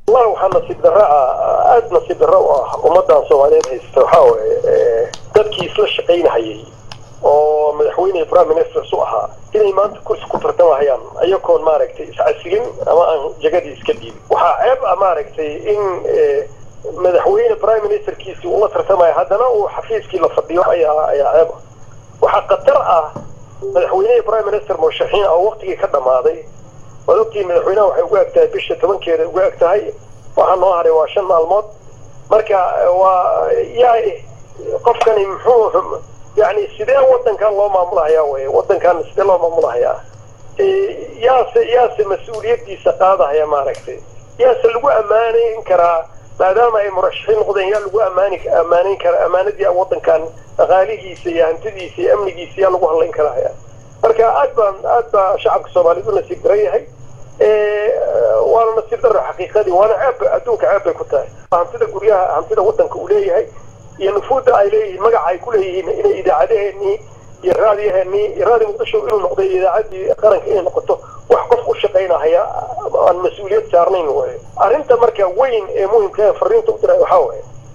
والله وحنا نصيب دراء أد نصيب دراء ومدة صوماليين هيستوحوا dadkii isla shaqeynayay oo madaxweyne Prime Minister suuxa inay maanta kursi ku tartamayaan ayagoon maaragtay iscasilin ama aan jagadiis ka dhiibin waxa ceeb maaragtay in madaxweyne Prime Minister kiisi uu la tartamay haddana uu xafiiskii la fadhiyo ayaa ceeb waxa qatar ah madaxweyne Prime Minister musharaxiin oo waqtigii ka dhamaaday wadogtii madaxweynaha waxay ugu agtahay bisha 10keeda ugu agtahay waxa noo haray waa 5 maalmood marka waa qofkani muxuu يعني سيدي وطن كان الله معمولها يا وي وطن كان سيدي الله معمولها يا مسؤولية دي سقاضة يا ماركتي يا سلقو أماني إنكرا ما دام أي مرشحين غضين يلقو أماني إنكرا أمانة دي وطن كان غالي سي أنتدي سي أمني سي يلقو الله إنكرا يا مركا أدبا شعب الصومالي دون نسيب دريهي وانا نسيب در حقيقة دي وانا عاب أدوك عاب كنتاي همتدا قريها همتدا وطن كوليهي ينفوذ عليه مجا كله إلى إذاعتهني يرادي مقدشوا إنه نقضي إذاعتي قرن كأنه نقطه وحقف الشقينا هي المسؤولية سارنين هو أرنت مركا وين مهم كان فرين تقدر يحاول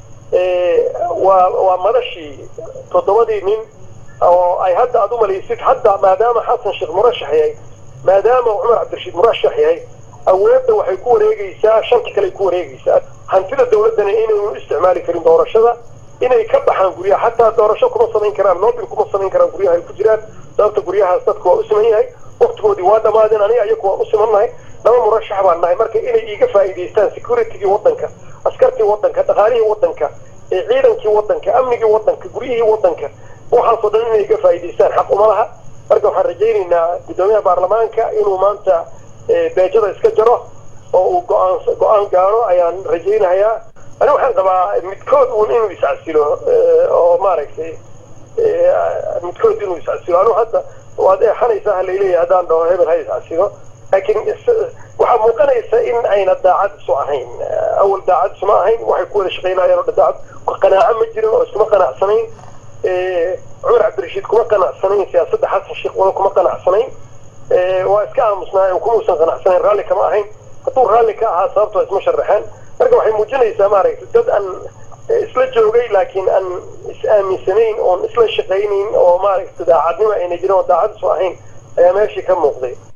ومرشي تضمدي من أو أي حد أدوم اللي يصير حتى ما دام حسن شيخ مرشح هي ما دام عمر عبد الرشيد مرشح هي أو يبدأ وحيكون ريجي ساعة شنك كلا يكون ريجي ساعة هنفيد الدولة دنا إنه استعمالي كريم دور الشذا inay ka baxaan guriyaha hatta doorasho kuma sameyn karaan noobin kuma sameyn karaan guriyaha ay ku jiraan sababta guriyaha dadku waa u sameeyay waqtigoodii waa dhamaadeen aniga ayagu waa u sameeyay laba murashax baan nahay marka inay iga faa'iideystaan security-ga wadanka askartii wadanka dhaqaalihii wadanka ciidankii wadanka amnigii wadanka guriyihii wadanka waxaan soo dhan inay iga faa'iideystaan xaq uma laha marka waxaan rajaynaynaa gudoomiyaha baarlamaanka inuu maanta beejada iska jaro oo uu go'aan gaaro ayaan rajaynayaa أنا واحد طبعا متكود وإنه يسعسله أو ما رأيك متكود إنه يسعسله أنا حتى وهذا حنا يسهل إليه هذا عنده هبل هاي يسعسله لكن واحد ممكن إن أين الداعات سواهين أول داعات سماهين وحيكون شغينا يرد داعات قناعة مجرم أو اسمه قناع سنين عمر عبد الرشيد كم قناع سنين سياسة حسن الشيخ وكم قناع سنين وإسكان مصنعي وكم قناع سنين رالي كما هين طول رالي كها صارت اسمه شرحان marka waxay muujinaysaa maaragtay dad aan isla joogay laakiin aan is-aaminsanayn oon isla shaqaynayn oo maaragtay daacadnimo ayna jirin oo daacad isu ahayn ayaa meeshii ka muuqday